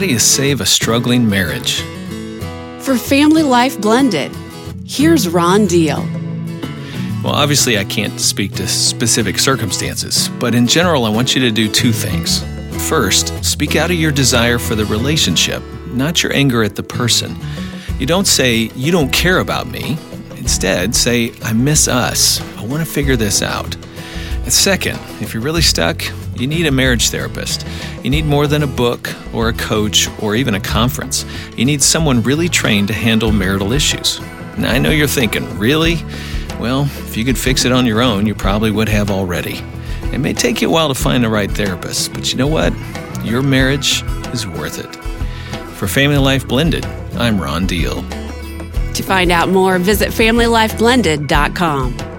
do you save a struggling marriage? For Family Life Blended, here's Ron Deal. Well, obviously I can't speak to specific circumstances, but in general I want you to do two things. First, speak out of your desire for the relationship, not your anger at the person. You don't say, "You don't care about me." Instead, say, "I miss us. I want to figure this out." And second, if you're really stuck, you need a marriage therapist. You need more than a book or a coach or even a conference. You need someone really trained to handle marital issues. Now, I know you're thinking, really? Well, if you could fix it on your own, you probably would have already. It may take you a while to find the right therapist, but you know what? Your marriage is worth it. For Family Life Blended, I'm Ron Deal. To find out more, visit FamilyLifeBlended.com.